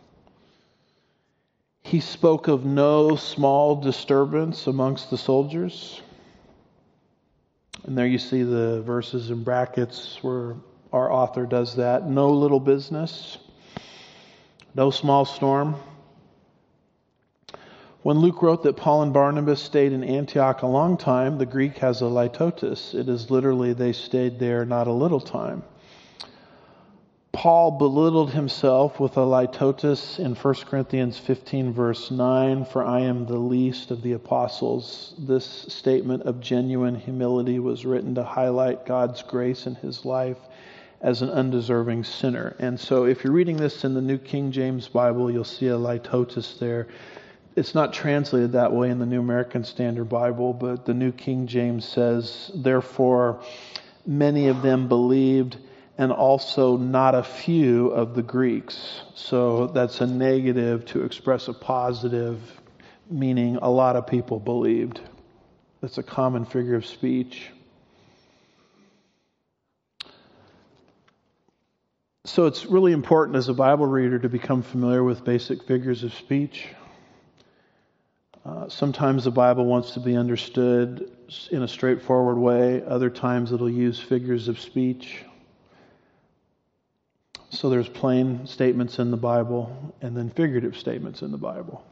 He spoke of no small disturbance amongst the soldiers. And there you see the verses in brackets where our author does that. No little business, no small storm. When Luke wrote that Paul and Barnabas stayed in Antioch a long time, the Greek has a litotes. It is literally they stayed there not a little time. Paul belittled himself with a litotes in First Corinthians fifteen verse nine, "For I am the least of the apostles." This statement of genuine humility was written to highlight God's grace in his life as an undeserving sinner. And so if you're reading this in the New King James Bible, you'll see a litotes there. It's not translated that way in the New American Standard Bible, but the New King James says, "Therefore many of them believed, and also not a few of the Greeks." So that's a negative to express a positive, meaning a lot of people believed. That's a common figure of speech. So it's really important as a Bible reader to become familiar with basic figures of speech. Uh, sometimes the Bible wants to be understood in a straightforward way. Other times it'll use figures of speech. So there's plain statements in the Bible and then figurative statements in the Bible.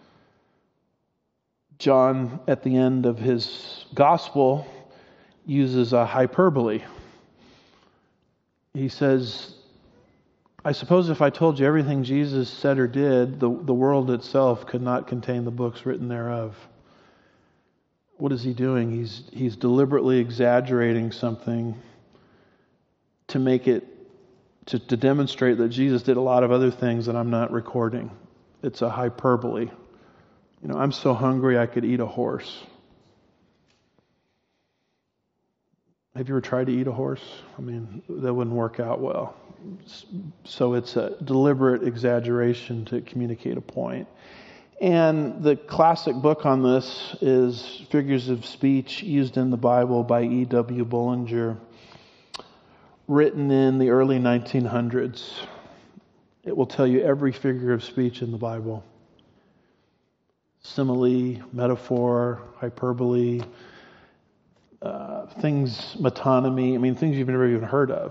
John, at the end of his gospel, uses a hyperbole. He says, "I suppose if I told you everything Jesus said or did, the, the world itself could not contain the books written thereof." What is he doing? He's, he's deliberately exaggerating something to make it To, to demonstrate that Jesus did a lot of other things that I'm not recording. It's a hyperbole. You know, I'm so hungry I could eat a horse. Have you ever tried to eat a horse? I mean, that wouldn't work out well. So it's a deliberate exaggeration to communicate a point. And the classic book on this is Figures of Speech Used in the Bible by E W Bullinger, written in the early nineteen hundreds. It will tell you every figure of speech in the Bible. Simile, metaphor, hyperbole, uh, things, metonymy, I mean, things you've never even heard of.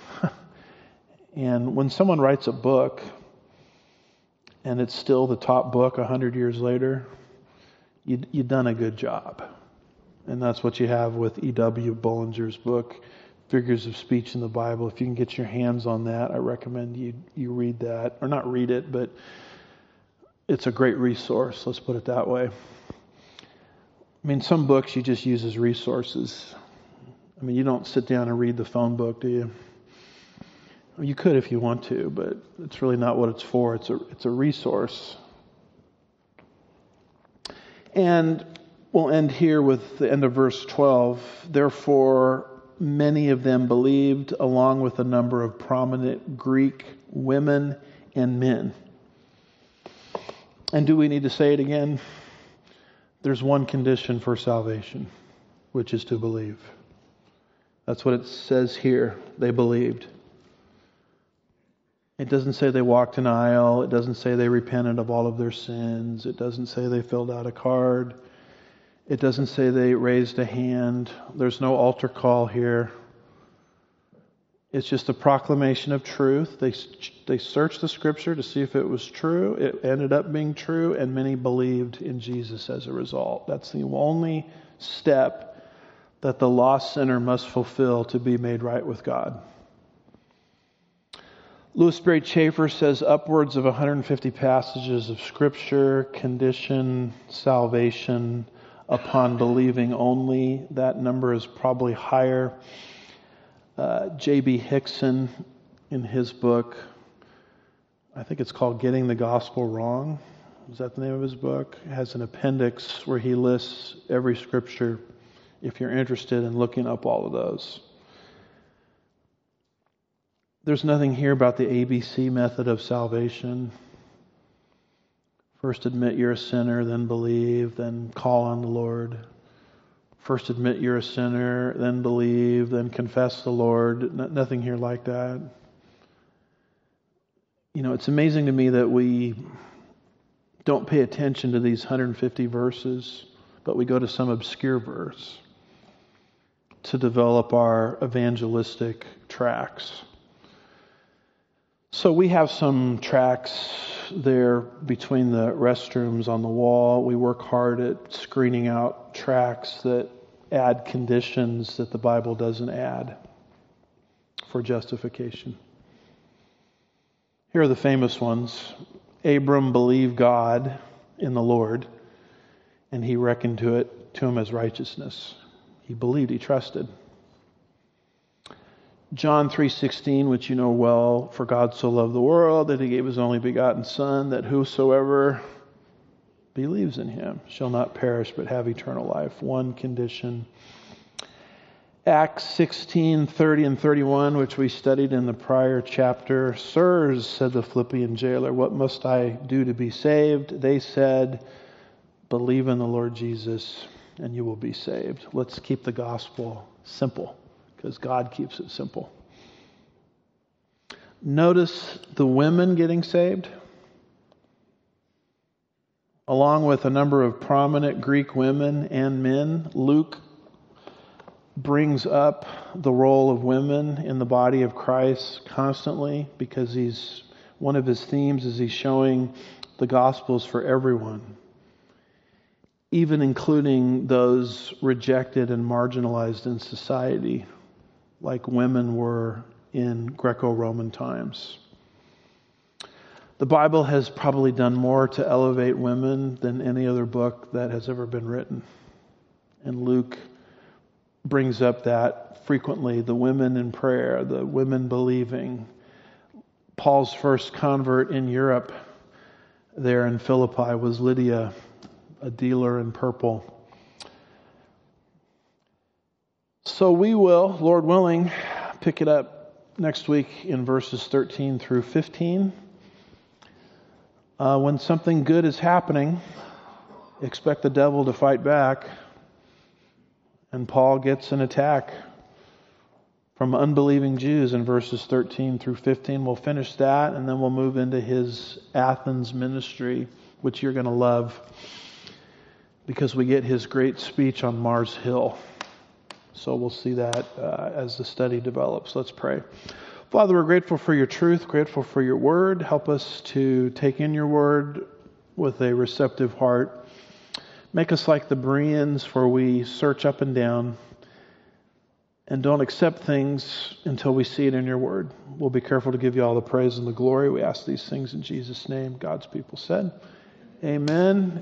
And when someone writes a book, and it's still the top book a hundred years later, you, you've done a good job. And that's what you have with E W Bullinger's book, Figures of Speech in the Bible. If you can get your hands on that, I recommend you you read that. Or not read it, but it's a great resource, let's put it that way. I mean, some books you just use as resources. I mean, you don't sit down and read the phone book, do you? You could if you want to, but it's really not what it's for. It's a it's a resource. And We'll end here with the end of verse twelve. Therefore, many of them believed, along with a number of prominent Greek women and men. And do we need to say it again? There's one condition for salvation, which is to believe. That's what it says here. They believed. It doesn't say they walked an aisle. It doesn't say they repented of all of their sins. It doesn't say they filled out a card. It doesn't say they raised a hand. There's no altar call here. It's just a proclamation of truth. They they searched the Scripture to see if it was true. It ended up being true, and many believed in Jesus as a result. That's the only step that the lost sinner must fulfill to be made right with God. Louis Sperry Chafer says upwards of one hundred fifty passages of Scripture condition salvation upon believing only. That number is probably higher. Uh, J B Hickson, in his book, I think it's called Getting the Gospel Wrong. Is that the name of his book? It has an appendix where he lists every Scripture if you're interested in looking up all of those. There's nothing here about the A B C method of salvation. First admit you're a sinner, then believe, then call on the Lord. First admit you're a sinner, then believe, then confess the Lord. No, nothing here like that. You know, it's amazing to me that we don't pay attention to these one hundred fifty verses, but we go to some obscure verse to develop our evangelistic tracts. So we have some tracts there between the restrooms on the wall. We work hard at screening out tracts that add conditions that the Bible doesn't add for justification. Here are the famous ones. Abram believed God in the Lord, and he reckoned to it to him as righteousness. He believed, he trusted. John three sixteen, which you know well, for God so loved the world that he gave his only begotten Son, that whosoever believes in him shall not perish but have eternal life. One condition. Acts sixteen thirty and thirty-one, which we studied in the prior chapter. Sirs, said the Philippian jailer, what must I do to be saved? They said, believe in the Lord Jesus and you will be saved. Let's keep the gospel simple, because God keeps it simple. Notice the women getting saved, along with a number of prominent Greek women and men. Luke brings up the role of women in the body of Christ constantly, because he's one of his themes is he's showing the gospels for everyone, even including those rejected and marginalized in society, like women were in Greco-Roman times. The Bible has probably done more to elevate women than any other book that has ever been written. And Luke brings up that frequently, the women in prayer, the women believing. Paul's first convert in Europe there in Philippi was Lydia, a dealer in purple. So we will, Lord willing, pick it up next week in verses thirteen through fifteen. Uh, when something good is happening, expect the devil to fight back. And Paul gets an attack from unbelieving Jews in verses thirteen through fifteen. We'll finish that, and then we'll move into his Athens ministry, which you're going to love, because we get his great speech on Mars Hill. So we'll see that uh, as the study develops. Let's pray. Father, we're grateful for your truth, grateful for your word. Help us to take in your word with a receptive heart. Make us like the Bereans, for we search up and down and don't accept things until we see it in your word. We'll be careful to give you all the praise and the glory. We ask these things in Jesus' name. God's people said, amen.